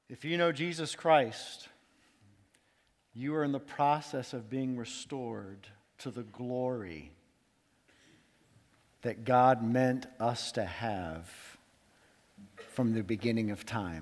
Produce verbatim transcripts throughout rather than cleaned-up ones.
If you know Jesus Christ, you are in the process of being restored to the glory that God meant us to have from the beginning of time.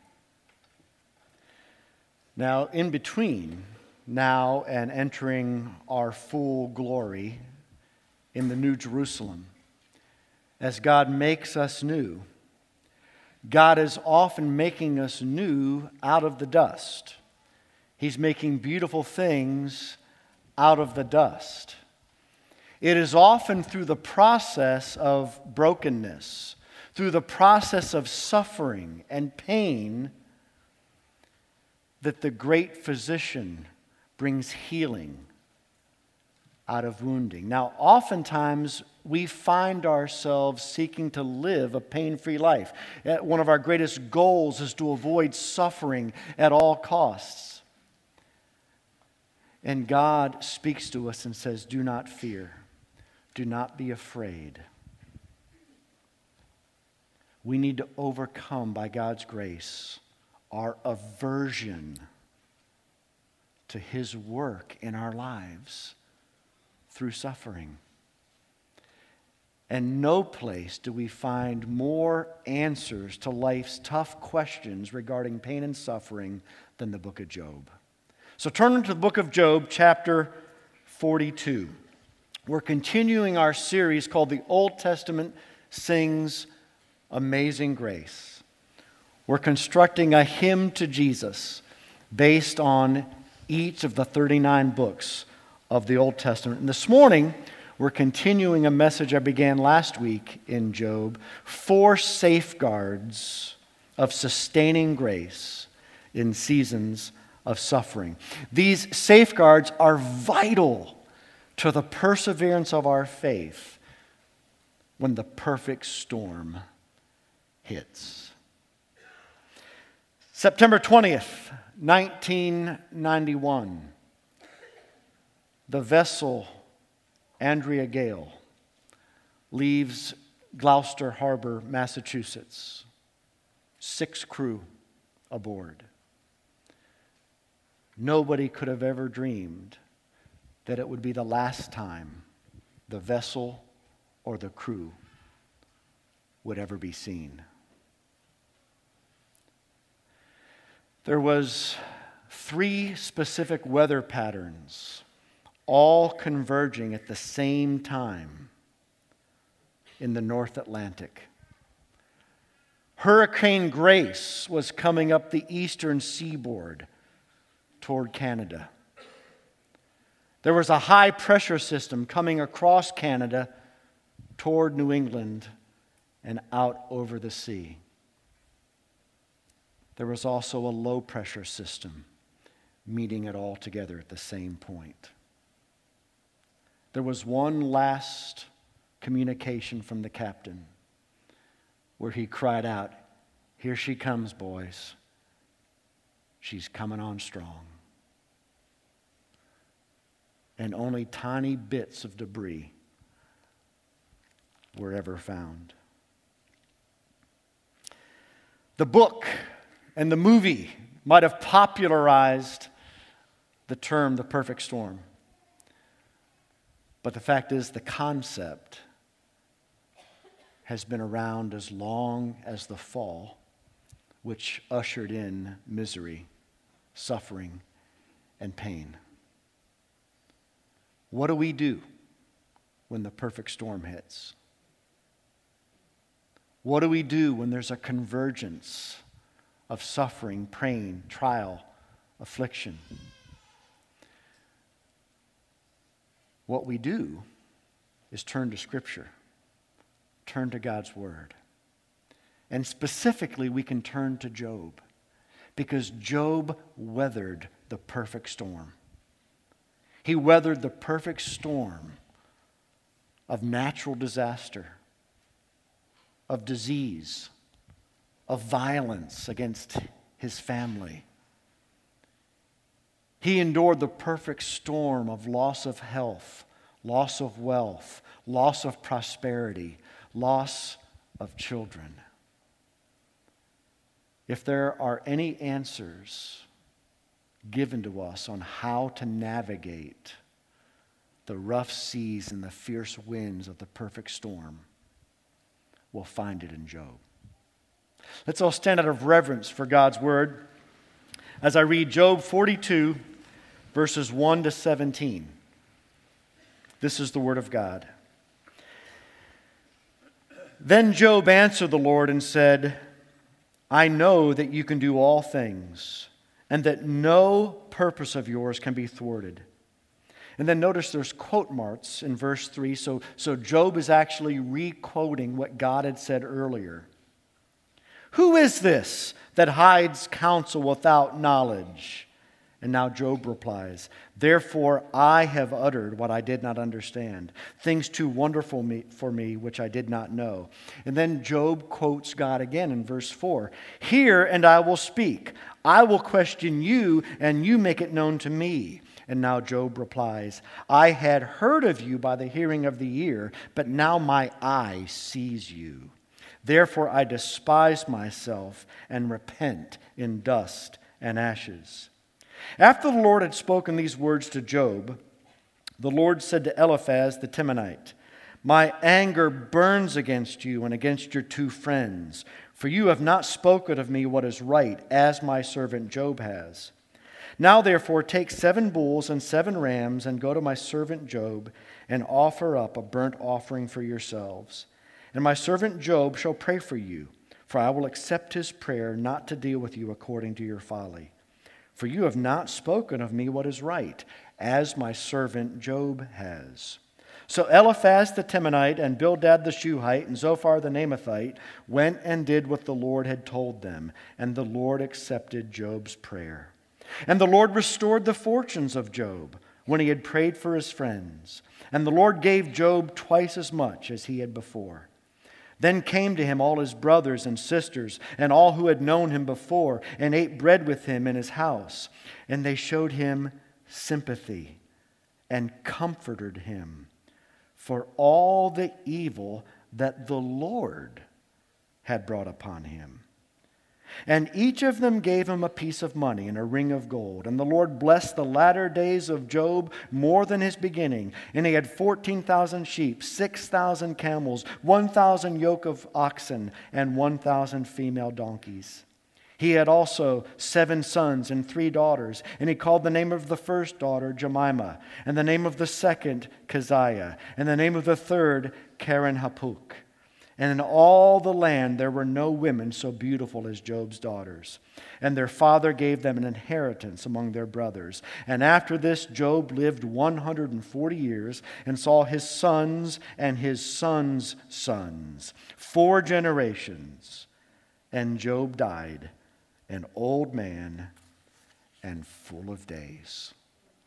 Now, in between now and entering our full glory in the New Jerusalem, as God makes us new, God is often making us new out of the dust. He's making beautiful things out of the dust. It is often through the process of brokenness, through the process of suffering and pain, that the great physician brings healing out of wounding. Now, oftentimes we find ourselves seeking to live a pain-free life. One of our greatest goals is to avoid suffering at all costs. And God speaks to us and says, "Do not fear. Do not be afraid." We need to overcome, by God's grace, our aversion to His work in our lives through suffering. And no place do we find more answers to life's tough questions regarding pain and suffering than the book of Job. So turn to the book of Job, chapter forty-two. We're continuing our series called The Old Testament Sings Amazing Grace. We're constructing a hymn to Jesus based on each of the thirty-nine books of the Old Testament. And this morning, we're continuing a message I began last week in Job, four safeguards of sustaining grace in seasons of suffering. These safeguards are vital to the perseverance of our faith when the perfect storm hits. September twentieth, nineteen ninety-one. The vessel Andrea Gale leaves Gloucester Harbor, Massachusetts. Six crew aboard. Nobody could have ever dreamed that it would be the last time the vessel or the crew would ever be seen. There was three specific weather patterns all converging at the same time in the North Atlantic. Hurricane Grace was coming up the eastern seaboard toward Canada. There was a high pressure system coming across Canada toward New England and out over the sea. There was also a low pressure system meeting it all together at the same point. There was one last communication from the captain where he cried out, "Here she comes, boys. She's coming on strong." And only tiny bits of debris were ever found. The book and the movie might have popularized the term the perfect storm. But the fact is, the concept has been around as long as the fall, which ushered in misery, suffering, and pain. What do we do when the perfect storm hits? What do we do when there's a convergence of suffering, pain, trial, affliction? What we do is turn to Scripture, turn to God's Word. And specifically, we can turn to Job, because Job weathered the perfect storm. He weathered the perfect storm of natural disaster, of disease, of violence against his family. He endured the perfect storm of loss of health, loss of wealth, loss of prosperity, loss of children. if there are any answers given to us on how to navigate the rough seas and the fierce winds of the perfect storm, we'll find it in Job. Let's all stand out of reverence for God's word as I read Job forty-two, verses one to seventeen. This is the word of God. Then Job answered the Lord and said, I know that you can do all things, and that no purpose of yours can be thwarted. And then notice there's quote marks in verse three. So, so Job is actually re-quoting what God had said earlier. Who is this that hides counsel without knowledge? And now Job replies, therefore I have uttered what I did not understand, things too wonderful me, for me which I did not know. And then Job quotes God again in verse four. Hear and I will speak. I will question you and you make it known to me. And now Job replies, I had heard of you by the hearing of the ear, but now my eye sees you. Therefore I despise myself and repent in dust and ashes. After the Lord had spoken these words to Job, the Lord said to Eliphaz the Temanite, my anger burns against you and against your two friends, for you have not spoken of me what is right, as my servant Job has. Now therefore take seven bulls and seven rams and go to my servant Job and offer up a burnt offering for yourselves. And my servant Job shall pray for you, for I will accept his prayer not to deal with you according to your folly. For you have not spoken of me what is right, as my servant Job has. So Eliphaz the Temanite and Bildad the Shuhite and Zophar the Naamathite went and did what the Lord had told them, and the Lord accepted Job's prayer. And the Lord restored the fortunes of Job when he had prayed for his friends. And the Lord gave Job twice as much as he had before. Then came to him all his brothers and sisters and all who had known him before and ate bread with him in his house. And they showed him sympathy and comforted him for all the evil that the Lord had brought upon him. And each of them gave him a piece of money and a ring of gold. And the Lord blessed the latter days of Job more than his beginning. And he had fourteen thousand sheep, six thousand camels, one thousand yoke of oxen, and one thousand female donkeys. He had also seven sons and three daughters. And he called the name of the first daughter Jemimah, and the name of the second Keziah, and the name of the third Karen Hapuk. And in all the land there were no women so beautiful as Job's daughters. And their father gave them an inheritance among their brothers. And after this Job lived one hundred forty years and saw his sons and his sons' sons, four generations. And Job died an old man and full of days.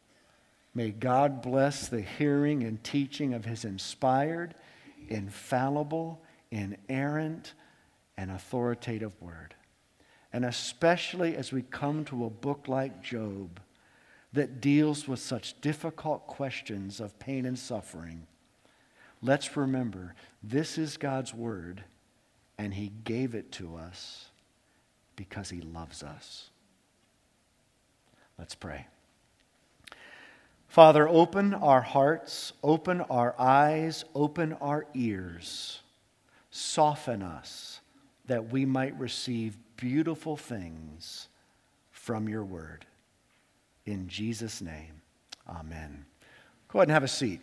May God bless the hearing and teaching of his inspired, infallible, inerrant, and authoritative word. And especially as we come to a book like Job that deals with such difficult questions of pain and suffering, let's remember this is God's word, and he gave it to us because he loves us. Let's pray. Father, open our hearts, open our eyes, open our ears. Soften us that we might receive beautiful things from your word. In Jesus' name, amen. Go ahead and have a seat.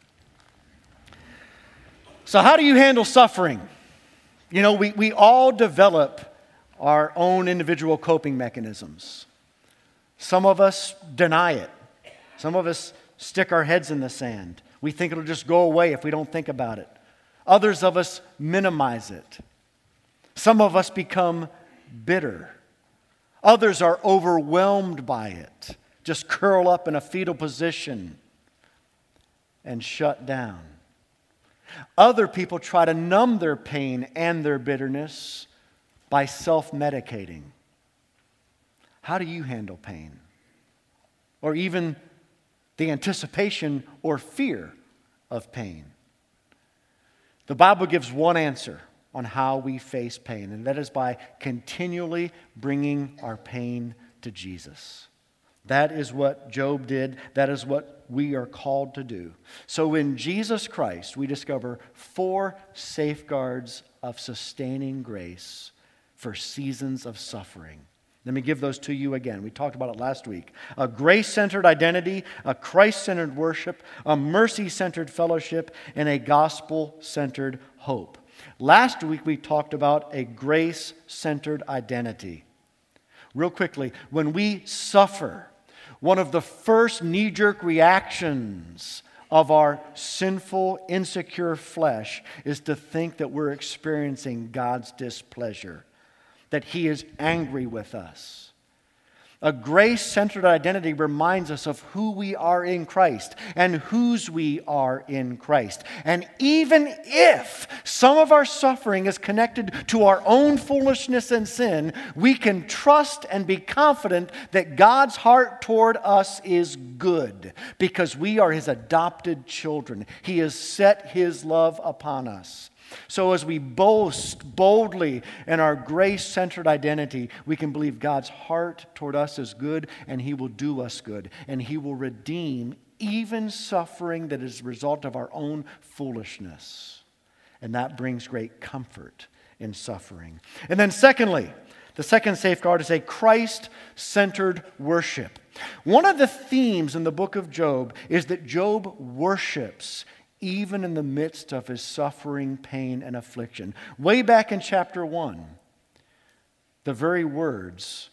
So how do you handle suffering? You know, we, we all develop our own individual coping mechanisms. Some of us deny it. Some of us stick our heads in the sand. We think it'll just go away if we don't think about it. Others of us minimize it. Some of us become bitter. Others are overwhelmed by it. Just curl up in a fetal position and shut down. Other people try to numb their pain and their bitterness by self-medicating. How do you handle pain? Or even the anticipation or fear of pain? The Bible gives one answer on how we face pain, and that is by continually bringing our pain to Jesus. That is what Job did. That is what we are called to do. So in Jesus Christ, we discover four safeguards of sustaining grace for seasons of suffering. Let me give those to you again. We talked about it last week. A grace-centered identity, a Christ-centered worship, a mercy-centered fellowship, and a gospel-centered hope. Last week we talked about a grace-centered identity. Real quickly, when we suffer, one of the first knee-jerk reactions of our sinful, insecure flesh is to think that we're experiencing God's displeasure, that He is angry with us. A grace-centered identity reminds us of who we are in Christ and whose we are in Christ. And even if some of our suffering is connected to our own foolishness and sin, we can trust and be confident that God's heart toward us is good because we are His adopted children. He has set His love upon us. So as we boast boldly in our grace-centered identity, we can believe God's heart toward us is good, and He will do us good, and He will redeem even suffering that is a result of our own foolishness. And that brings great comfort in suffering. And then secondly, the second safeguard is a Christ-centered worship. One of the themes in the book of Job is that Job worships even in the midst of his suffering, pain, and affliction. Way back in chapter one, the very words,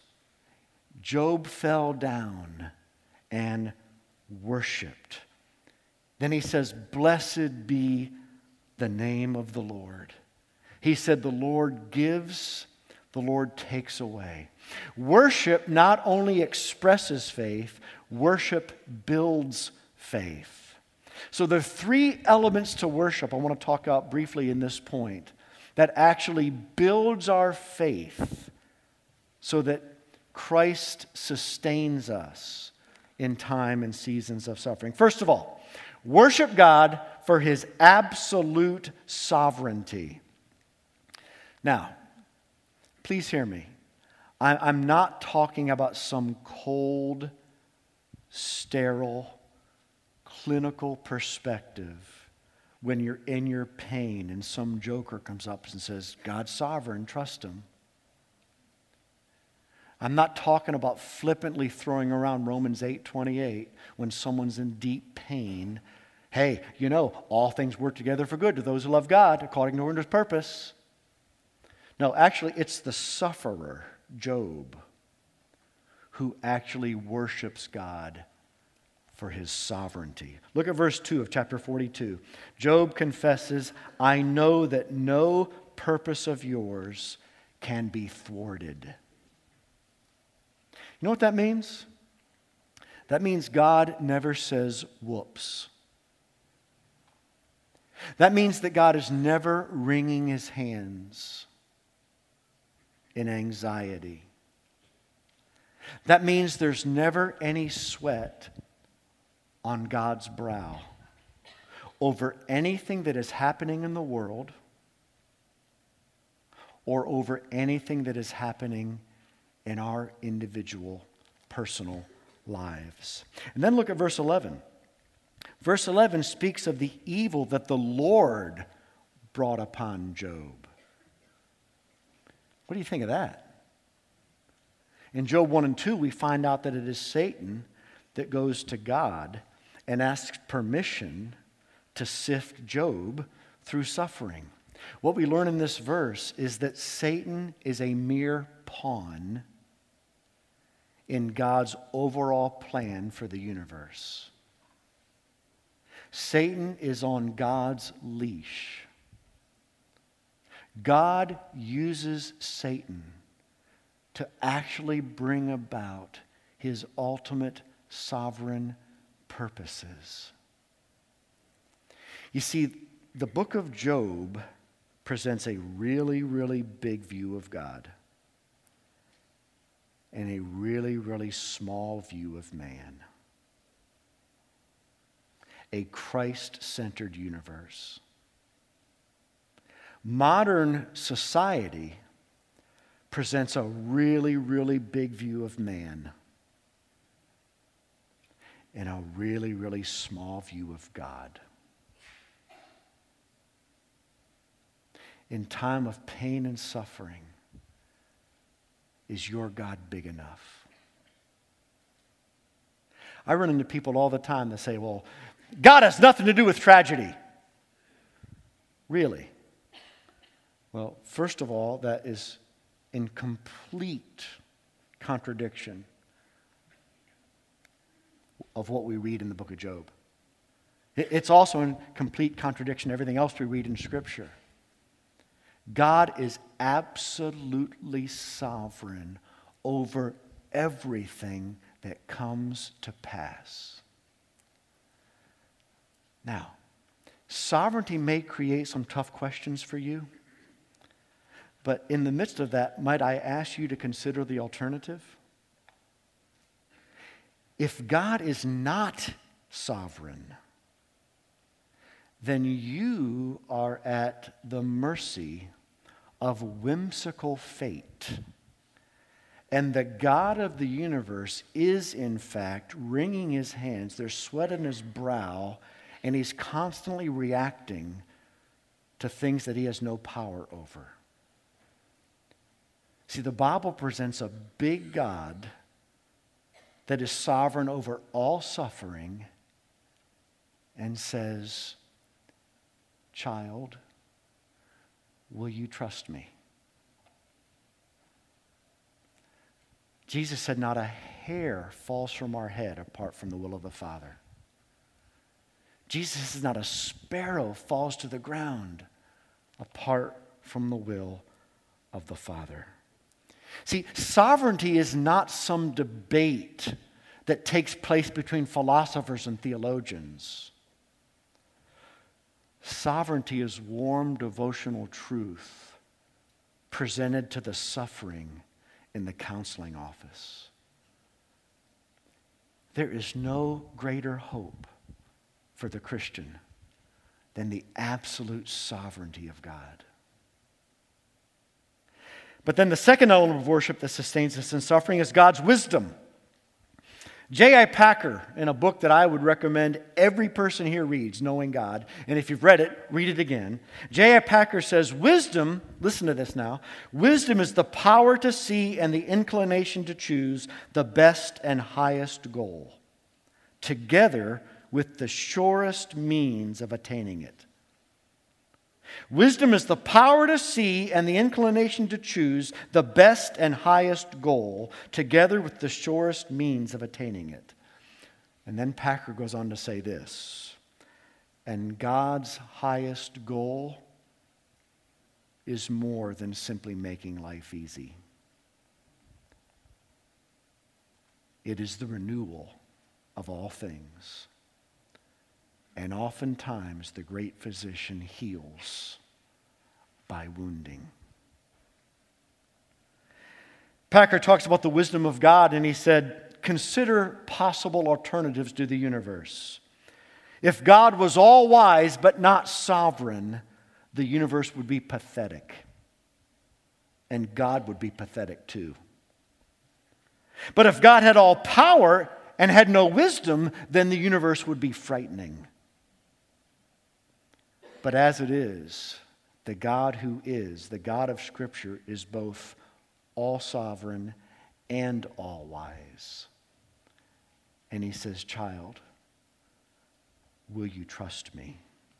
Job fell down and worshiped. Then he says, "Blessed be the name of the Lord." He said, "The Lord gives, the Lord takes away." Worship not only expresses faith, worship builds faith. So there are three elements to worship I want to talk about briefly in this point that actually builds our faith so that Christ sustains us in time and seasons of suffering. First of all, worship God for His absolute sovereignty. Now, please hear me. I'm not talking about some cold, sterile, clinical perspective when you're in your pain and some joker comes up and says, "God's sovereign, trust Him." I'm not talking about flippantly throwing around Romans eight twenty-eight when someone's in deep pain. Hey, you know, all things work together for good to those who love God according to His purpose. No, actually, it's the sufferer, Job, who actually worships God for His sovereignty. Look at verse two of chapter forty-two. Job confesses, "I know that no purpose of yours can be thwarted." You know what that means? That means God never says whoops. That means that God is never wringing His hands in anxiety. That means there's never any sweat on God's brow over anything that is happening in the world or over anything that is happening in our individual personal lives. And then look at verse eleven. Verse eleven speaks of the evil that the Lord brought upon Job. What do you think of that? In Job one and two, we find out that it is Satan that goes to God and asks permission to sift Job through suffering. What we learn in this verse is that Satan is a mere pawn in God's overall plan for the universe. Satan is on God's leash. God uses Satan to actually bring about His ultimate sovereign purposes. You see, the book of Job presents a really, really big view of God and a really, really small view of man. A Christ-centered universe. Modern society presents a really, really big view of man and a really, really small view of God. In time of pain and suffering, is your God big enough? I run into people all the time that say, well, God has nothing to do with tragedy. Really? Well, first of all, that is in complete contradiction of what we read in the book of Job. It's also in complete contradiction to everything else we read in Scripture. God is absolutely sovereign over everything that comes to pass. Now, sovereignty may create some tough questions for you, but in the midst of that, might I ask you to consider the alternative? If God is not sovereign, then you are at the mercy of whimsical fate. And the God of the universe is, in fact, wringing his hands. There's sweat on his brow, and he's constantly reacting to things that he has no power over. See, the Bible presents a big God that is sovereign over all suffering and says, child, will you trust me? Jesus said, not a hair falls from our head apart from the will of the Father. Jesus says, not a sparrow falls to the ground apart from the will of the Father. See, sovereignty is not some debate that takes place between philosophers and theologians. Sovereignty is warm devotional truth presented to the suffering in the counseling office. There is no greater hope for the Christian than the absolute sovereignty of God. But then the second element of worship that sustains us in suffering is God's wisdom. J I Packer, in a book that I would recommend every person here reads, Knowing God, and if you've read it, read it again. J I Packer says, wisdom, listen to this now, wisdom is the power to see and the inclination to choose the best and highest goal, together with the surest means of attaining it. Wisdom is the power to see and the inclination to choose the best and highest goal, together with the surest means of attaining it. And then Packer goes on to say this, and God's highest goal is more than simply making life easy. It is the renewal of all things. And oftentimes the great physician heals by wounding. Packer talks about the wisdom of God, and he said, consider possible alternatives to the universe. If God was all wise but not sovereign, the universe would be pathetic. And God would be pathetic too. But if God had all power and had no wisdom, then the universe would be frightening. But as it is, the God who is, the God of Scripture, is both all-sovereign and all-wise. And he says, child, will you trust me?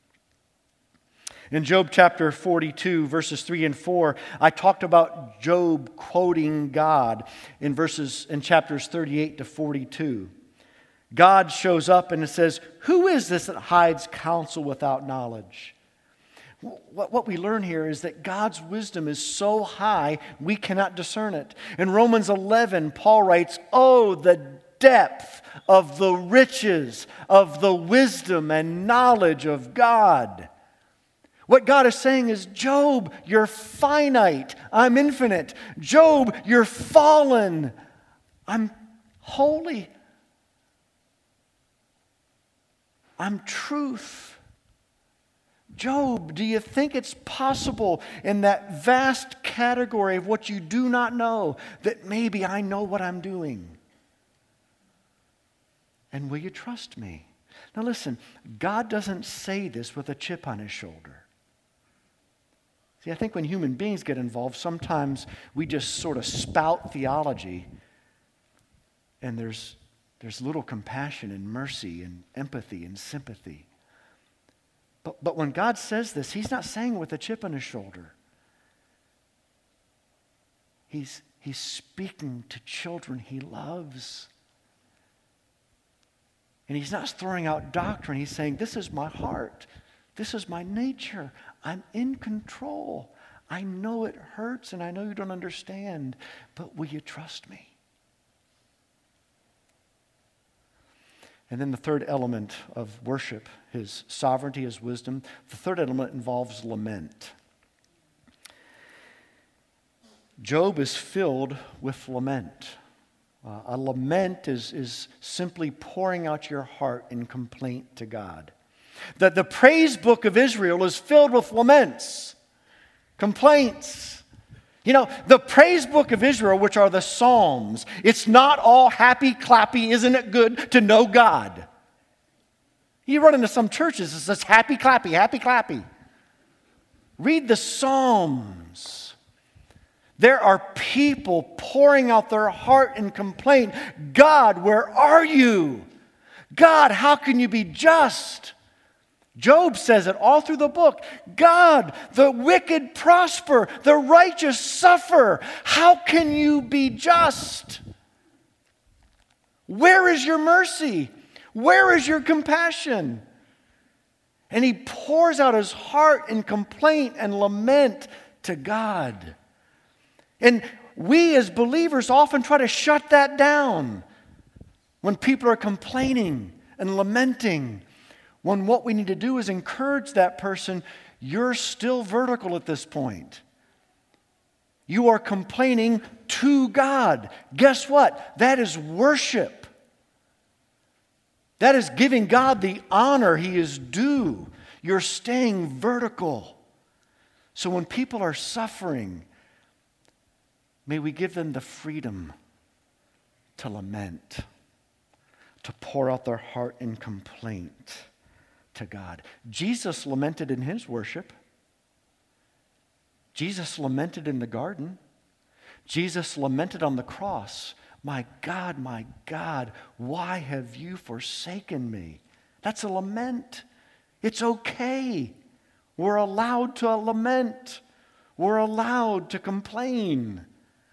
In Job chapter forty-two, verses three and four, I talked about Job quoting God in verses in chapters thirty-eight to forty-two. God shows up and it says, who is this that hides counsel without knowledge? What we learn here is that God's wisdom is so high, we cannot discern it. In Romans eleven, Paul writes, oh, the depth of the riches of the wisdom and knowledge of God. What God is saying is, Job, you're finite. I'm infinite. Job, you're fallen. I'm holy. I'm truth. Job, do you think it's possible in that vast category of what you do not know that maybe I know what I'm doing? And will you trust me? Now listen, God doesn't say this with a chip on his shoulder. See, I think when human beings get involved, sometimes we just sort of spout theology, and there's, there's little compassion and mercy and empathy and sympathy. But, but when God says this, he's not saying it with a chip on his shoulder. He's, he's speaking to children he loves. And he's not throwing out doctrine. He's saying, this is my heart. This is my nature. I'm in control. I know it hurts and I know you don't understand, but will you trust me? And then the third element of worship, his sovereignty, his wisdom. The third element involves lament. Job is filled with lament. Uh, a lament is, is simply pouring out your heart in complaint to God. That the praise book of Israel is filled with laments, complaints. You know, the praise book of Israel, which are the Psalms, it's not all happy, clappy, isn't it good to know God? You run into some churches, it says happy, clappy, happy, clappy. Read the Psalms. There are people pouring out their heart in complaint. God, where are you? God, how can you be just? Job says it all through the book. God, the wicked prosper, the righteous suffer. How can you be just? Where is your mercy? Where is your compassion? And he pours out his heart in complaint and lament to God. And we as believers often try to shut that down when people are complaining and lamenting, when what we need to do is encourage that person. You're still vertical at this point. You are complaining to God. Guess what? That is worship. That is giving God the honor He is due. You're staying vertical. So when people are suffering, may we give them the freedom to lament, to pour out their heart in complaint to God. Jesus lamented in His worship. Jesus lamented in the garden. Jesus lamented on the cross. My God, my God, why have you forsaken me? That's a lament. It's okay. We're allowed to lament. We're allowed to complain.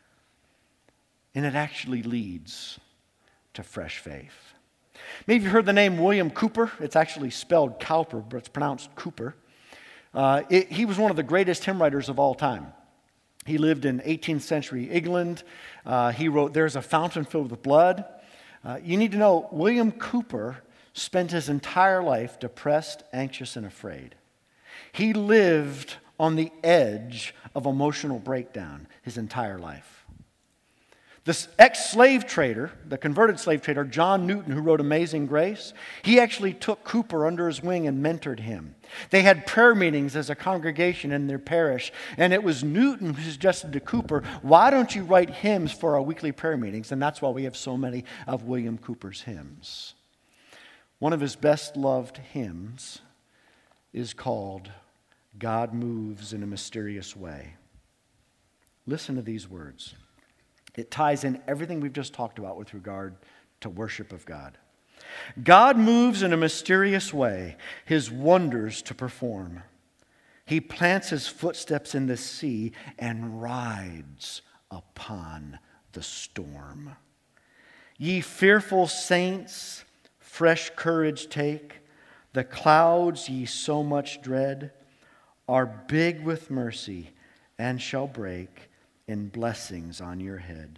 And it actually leads to fresh faith. Maybe you've heard the name William Cowper. It's actually spelled Cowper, but it's pronounced Cooper. Uh, it, he was one of the greatest hymn writers of all time. He lived in eighteenth century England. Uh, he wrote, "There's a fountain filled with blood." Uh, you need to know, William Cowper spent his entire life depressed, anxious, and afraid. He lived on the edge of emotional breakdown his entire life. This ex-slave trader, the converted slave trader, John Newton, who wrote Amazing Grace, he actually took Cowper under his wing and mentored him. They had prayer meetings as a congregation in their parish, and it was Newton who suggested to Cowper, why don't you write hymns for our weekly prayer meetings? And that's why we have so many of William Cowper's hymns. One of his best-loved hymns is called God Moves in a Mysterious Way. Listen to these words. It ties in everything we've just talked about with regard to worship of God. God moves in a mysterious way, His wonders to perform. He plants His footsteps in the sea and rides upon the storm. Ye fearful saints, fresh courage take. The clouds ye so much dread are big with mercy and shall break in blessings on your head.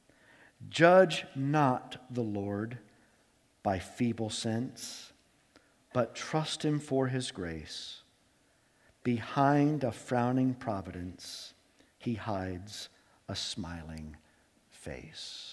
Judge not the Lord by feeble sense, but trust Him for His grace. Behind a frowning providence, He hides a smiling face.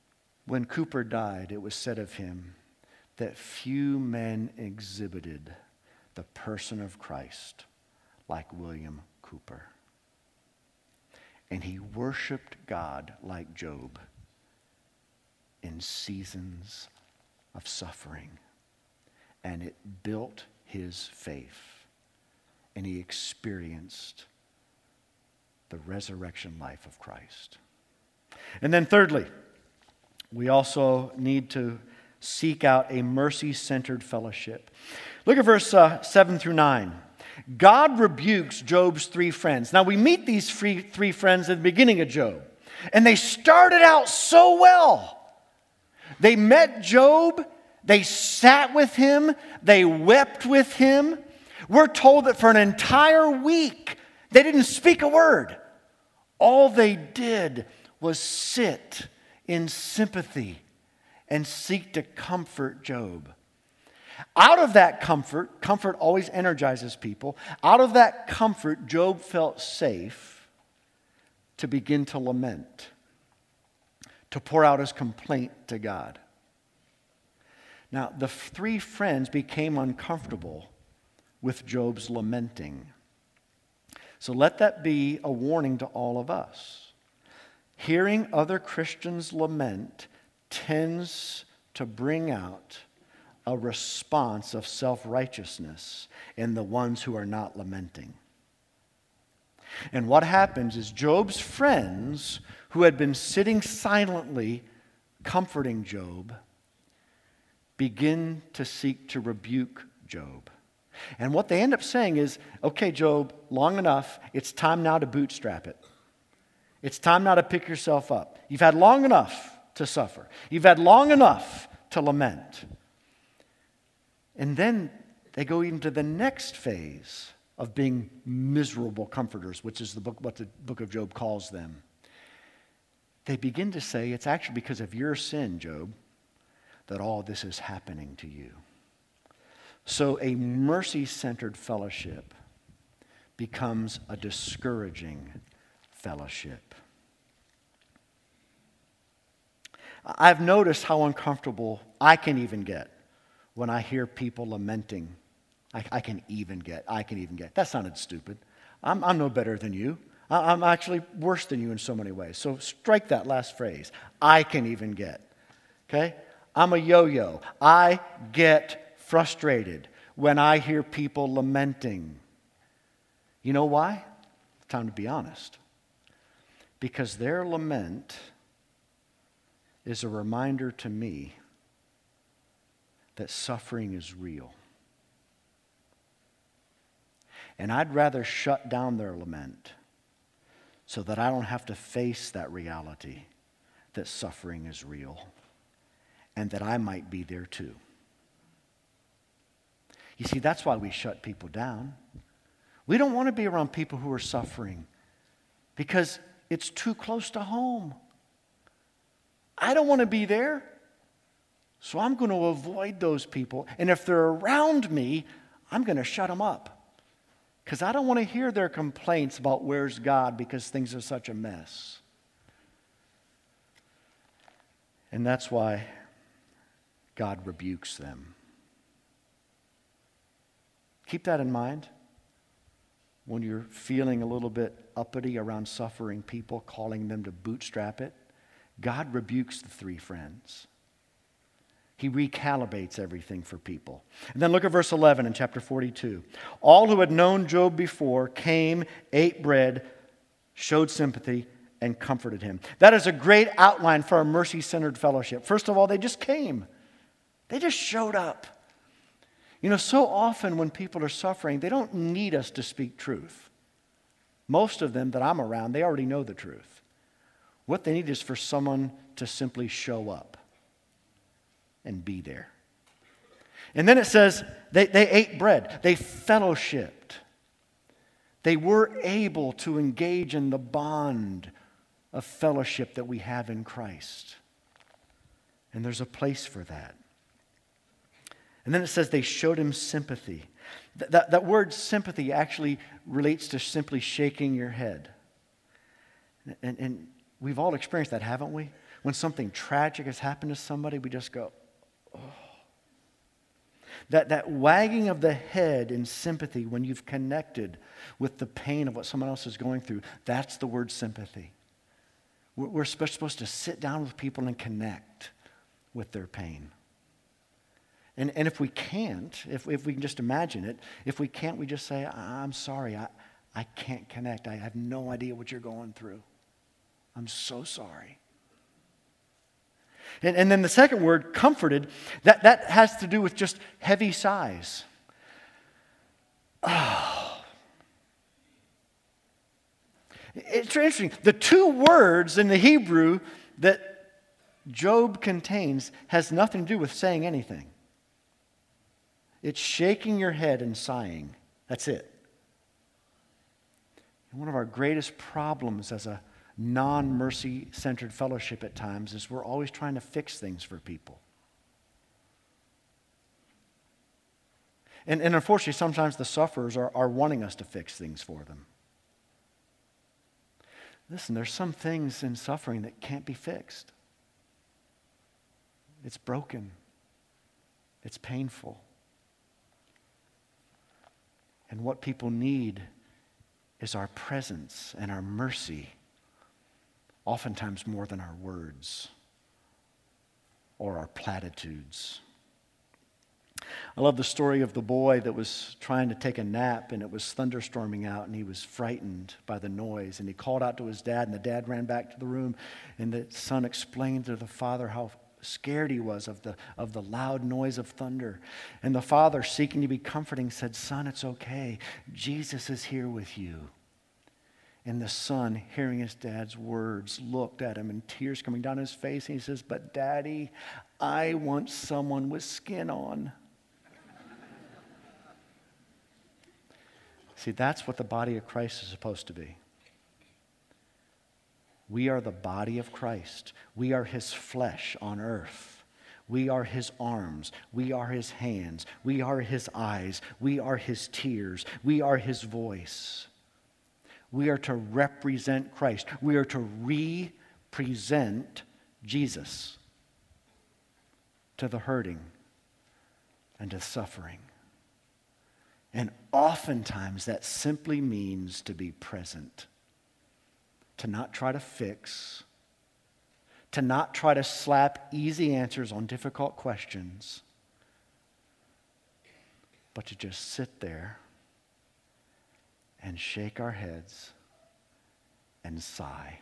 When Cowper died, it was said of him that few men exhibited the person of Christ, like William Cooper. And he worshiped God like Job in seasons of suffering. And it built his faith. And he experienced the resurrection life of Christ. And then thirdly, we also need to seek out a mercy-centered fellowship. Look at verse uh, seven through nine. God rebukes Job's three friends. Now, we meet these three, three friends at the beginning of Job, and they started out so well. They met Job, they sat with him, they wept with him. We're told that for an entire week, they didn't speak a word. All they did was sit in sympathy and seek to comfort Job. Out of that comfort, comfort always energizes people. Out of that comfort, Job felt safe to begin to lament, to pour out his complaint to God. Now, the three friends became uncomfortable with Job's lamenting. So let that be a warning to all of us. Hearing other Christians lament tends to bring out a response of self-righteousness in the ones who are not lamenting. And what happens is Job's friends, who had been sitting silently comforting Job, begin to seek to rebuke Job. And what they end up saying is, okay, Job, long enough. It's time now to bootstrap it. It's time now to pick yourself up. You've had long enough to suffer. You've had long enough to lament. And then they go even to the next phase of being miserable comforters, which is the book, what the book of Job calls them. They begin to say, it's actually because of your sin, Job, that all this is happening to you. So a mercy-centered fellowship becomes a discouraging fellowship. I've noticed how uncomfortable I can even get when I hear people lamenting. I, I can even get, I can even get. That sounded stupid. I'm, I'm no better than you. I, I'm actually worse than you in so many ways. So strike that last phrase. I can even get. Okay? I'm a yo-yo. I get frustrated when I hear people lamenting. You know why? Time to be honest. Because their lament is a reminder to me that suffering is real. And I'd rather shut down their lament so that I don't have to face that reality that suffering is real and that I might be there too. You see, that's why we shut people down. We don't want to be around people who are suffering because it's too close to home. I don't want to be there, so I'm going to avoid those people. And if they're around me, I'm going to shut them up because I don't want to hear their complaints about where's God because things are such a mess. And that's why God rebukes them. Keep that in mind when you're feeling a little bit uppity around suffering people, calling them to bootstrap it. God rebukes the three friends. He recalibrates everything for people. And then look at verse eleven in chapter forty-two. All who had known Job before came, ate bread, showed sympathy, and comforted him. That is a great outline for a mercy-centered fellowship. First of all, they just came. They just showed up. You know, so often when people are suffering, they don't need us to speak truth. Most of them that I'm around, they already know the truth. What they need is for someone to simply show up and be there. And then it says they, they ate bread. They fellowshipped. They were able to engage in the bond of fellowship that we have in Christ. And there's a place for that. And then it says they showed him sympathy. That, that, that word sympathy actually relates to simply shaking your head. And, and we've all experienced that, haven't we? When something tragic has happened to somebody, we just go, oh. That, that wagging of the head in sympathy when you've connected with the pain of what someone else is going through, that's the word sympathy. We're, we're supposed to sit down with people and connect with their pain. And, and if we can't, if, if we can just imagine it, if we can't, we just say, I'm sorry, I, I can't connect. I have no idea what you're going through. I'm so sorry. And, and then the second word, comforted, that, that has to do with just heavy sighs. Oh. It's interesting. The two words in the Hebrew that Job contains has nothing to do with saying anything. It's shaking your head and sighing. That's it. And one of our greatest problems as a non-mercy-centered fellowship at times is we're always trying to fix things for people. And, and unfortunately, sometimes the sufferers are, are wanting us to fix things for them. Listen, there's some things in suffering that can't be fixed. It's broken. It's painful. And what people need is our presence and our mercy, oftentimes more than our words or our platitudes. I love the story of the boy that was trying to take a nap, and it was thunderstorming out, and he was frightened by the noise, and he called out to his dad, and the dad ran back to the room, and the son explained to the father how scared he was of the, of the loud noise of thunder. And the father, seeking to be comforting, said, "Son, it's okay. Jesus is here with you." And the son, hearing his dad's words, looked at him and tears coming down his face. And he says, "But Daddy, I want someone with skin on." See, that's what the body of Christ is supposed to be. We are the body of Christ. We are his flesh on earth. We are his arms. We are his hands. We are his eyes. We are his tears. We are his voice. We are to represent Christ. We are to represent Jesus to the hurting and to suffering. And oftentimes that simply means to be present. To not try to fix, to not try to slap easy answers on difficult questions, but to just sit there and shake our heads and sigh.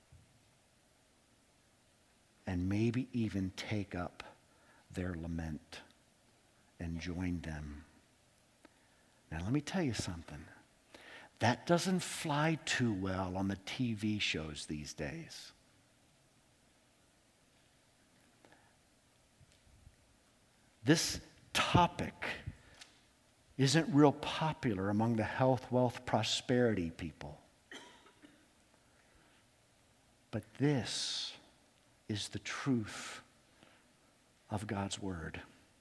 And maybe even take up their lament and join them. Now let me tell you something. That doesn't fly too well on the T V shows these days. This topic isn't real popular among the health, wealth, prosperity people. But this is the truth of God's Word.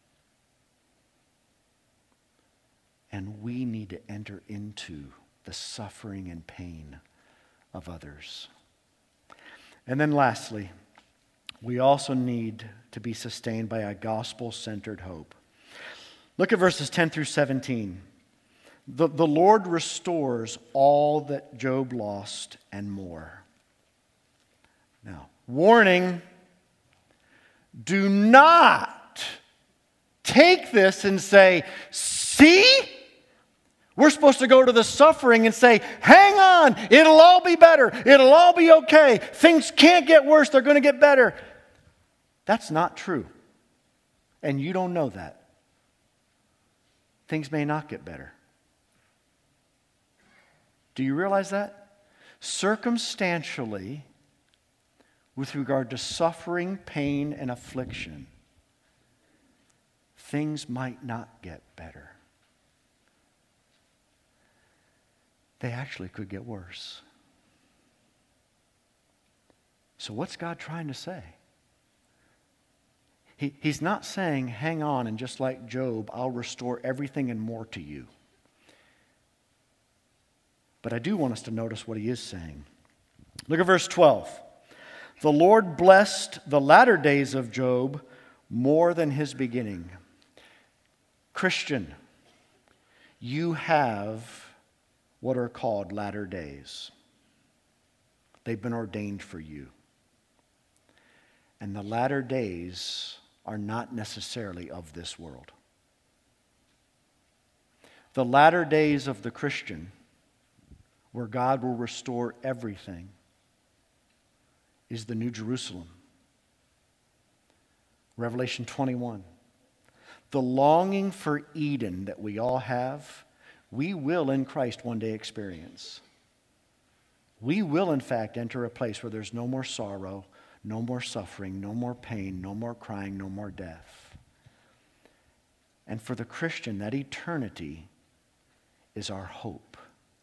And we need to enter into the suffering and pain of others. And then lastly, we also need to be sustained by a gospel-centered hope. Look at verses ten through seventeen. The, the Lord restores all that Job lost and more. Now, warning, do not take this and say, "See? We're supposed to go to the suffering and say, hang on, it'll all be better. It'll all be okay. Things can't get worse. They're going to get better." That's not true. And you don't know that. Things may not get better. Do you realize that? Circumstantially, with regard to suffering, pain, and affliction, things might not get better. They actually could get worse. So what's God trying to say? He, he's not saying, hang on, and just like Job, I'll restore everything and more to you. But I do want us to notice what he is saying. Look at verse twelve. The Lord blessed the latter days of Job more than his beginning. Christian, you have what are called latter days. They've been ordained for you. And the latter days are not necessarily of this world. The latter days of the Christian, where God will restore everything, is the New Jerusalem. Revelation twenty-one. The longing for Eden that we all have, we will in Christ one day experience. We will, in fact, enter a place where there's no more sorrow, no more suffering, no more pain, no more crying, no more death. And for the Christian, that eternity is our hope.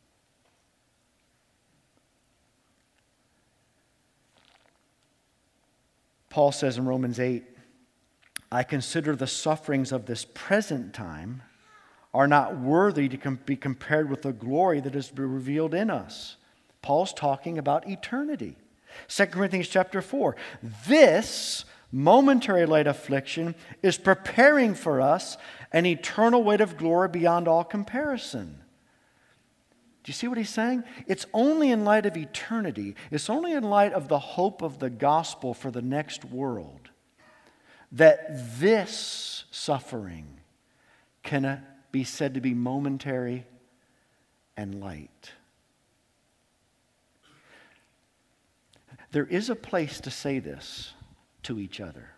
Paul says in Romans eight, I consider the sufferings of this present time are not worthy to com- be compared with the glory that is revealed in us. Paul's talking about eternity. Second Corinthians chapter four. This momentary light affliction is preparing for us an eternal weight of glory beyond all comparison. Do you see what he's saying? It's only in light of eternity, it's only in light of the hope of the gospel for the next world that this suffering can be said to be momentary and light. There is a place to say this to each other,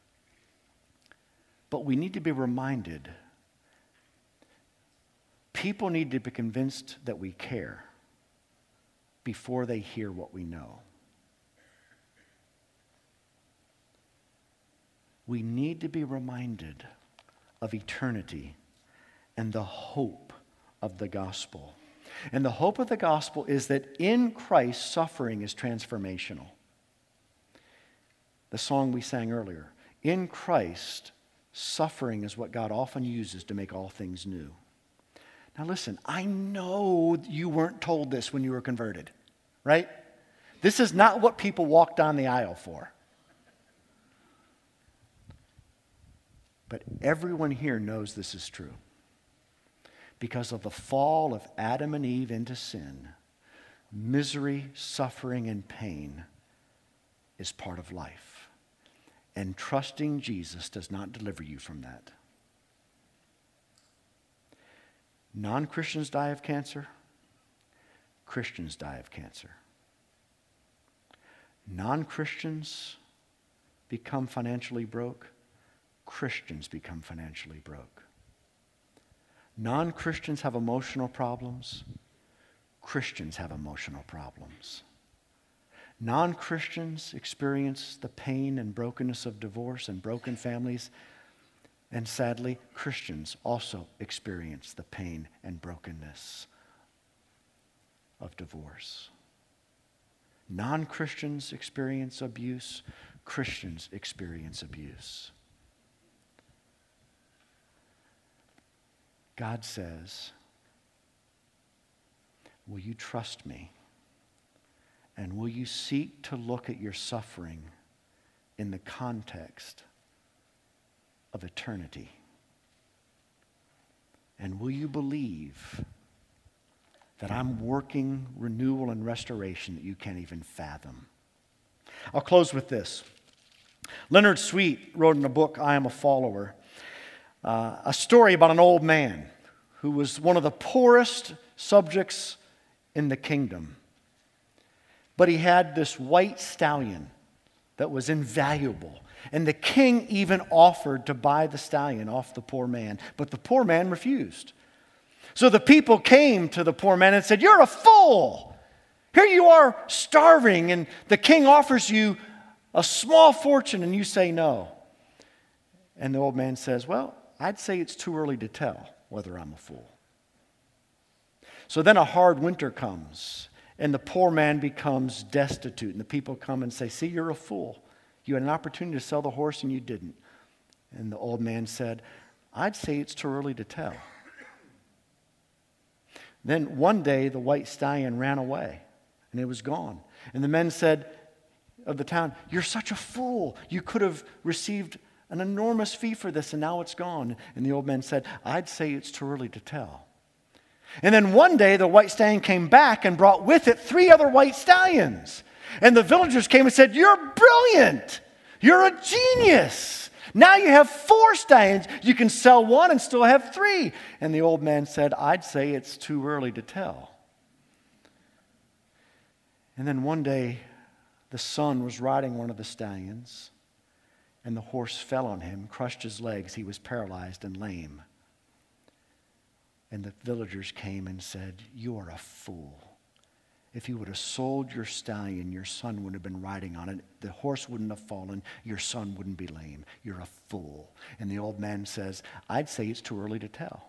but we need to be reminded. People need to be convinced that we care before they hear what we know. We need to be reminded of eternity and the hope of the gospel. And the hope of the gospel is that in Christ, suffering is transformational. The song we sang earlier, in Christ, suffering is what God often uses to make all things new. Now listen, I know you weren't told this when you were converted, right? This is not what people walk down the aisle for. But everyone here knows this is true. Because of the fall of Adam and Eve into sin, misery, suffering, and pain is part of life. And trusting Jesus does not deliver you from that. Non-Christians die of cancer. Christians die of cancer. Non-Christians become financially broke. Christians become financially broke. Non-Christians have emotional problems. Christians have emotional problems. Non-Christians experience the pain and brokenness of divorce and broken families. And sadly, Christians also experience the pain and brokenness of divorce. Non-Christians experience abuse. Christians experience abuse. God says, will you trust me? And will you seek to look at your suffering in the context of eternity? And will you believe that I'm working renewal and restoration that you can't even fathom? I'll close with this. Leonard Sweet wrote in a book, I Am a Follower, uh, a story about an old man who was one of the poorest subjects in the kingdom. But he had this white stallion that was invaluable. And the king even offered to buy the stallion off the poor man. But the poor man refused. So the people came to the poor man and said, you're a fool. Here you are starving and the king offers you a small fortune and you say no. And the old man says, well, I'd say it's too early to tell whether I'm a fool. So then a hard winter comes and the poor man becomes destitute. And the people come and say, see, you're a fool. You had an opportunity to sell the horse and you didn't. And the old man said, I'd say it's too early to tell. Then one day the white stallion ran away and it was gone. And the men said of the town, you're such a fool. You could have received an enormous fee for this, and now it's gone. And the old man said, I'd say it's too early to tell. And then one day the white stallion came back and brought with it three other white stallions. And the villagers came and said, you're brilliant. You're a genius. Now you have four stallions. You can sell one and still have three. And the old man said, I'd say it's too early to tell. And then one day the son was riding one of the stallions, and the horse fell on him, crushed his legs. He was paralyzed and lame. And the villagers came and said, you are a fool. If you would have sold your stallion, your son would have been riding on it. The horse wouldn't have fallen. Your son wouldn't be lame. You're a fool. And the old man says, I'd say it's too early to tell.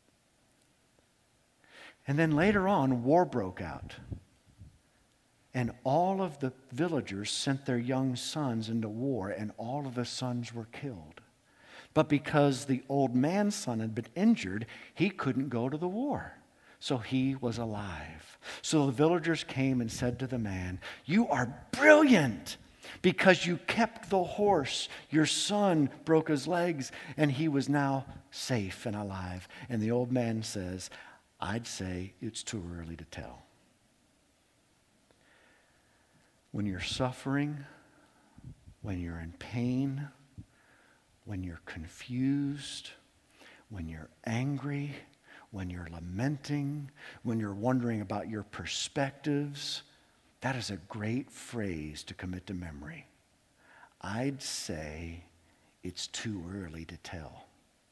And then later on, war broke out. And all of the villagers sent their young sons into war, and all of the sons were killed. But because the old man's son had been injured, he couldn't go to the war. So he was alive. So the villagers came and said to the man, you are brilliant because you kept the horse. Your son broke his legs, and he was now safe and alive. And the old man says, I'd say it's too early to tell. When you're suffering, when you're in pain, when you're confused, when you're angry, when you're lamenting, when you're wondering about your perspectives, that is a great phrase to commit to memory. I'd say it's too early to tell.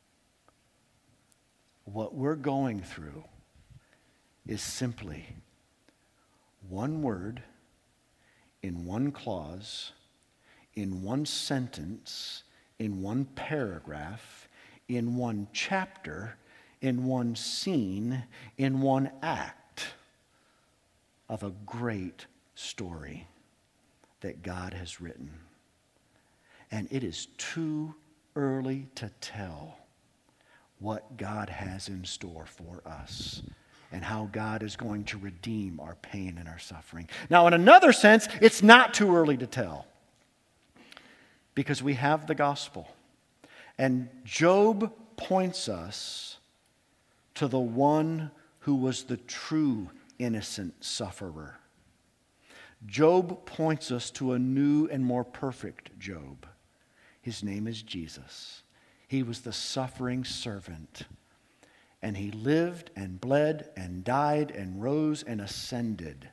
What we're going through is simply one word in one clause, in one sentence, in one paragraph, in one chapter, in one scene, in one act of a great story that God has written. And it is too early to tell what God has in store for us and how God is going to redeem our pain and our suffering. Now, in another sense, it's not too early to tell because we have the gospel. And Job points us to the one who was the true innocent sufferer. Job points us to a new and more perfect Job. His name is Jesus. He was the suffering servant. And he lived and bled and died and rose and ascended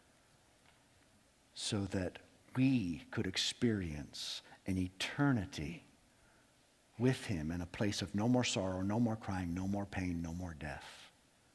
so that we could experience an eternity with him in a place of no more sorrow, no more crying, no more pain, no more death.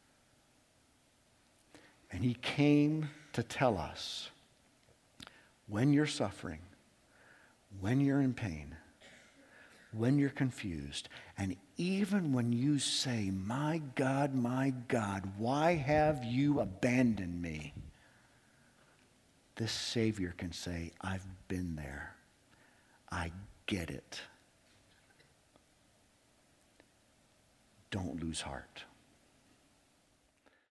And he came to tell us, when you're suffering, when you're in pain, when you're confused, and even when you say, my God, my God, why have you abandoned me? This Savior can say, I've been there. I get it. Don't lose heart.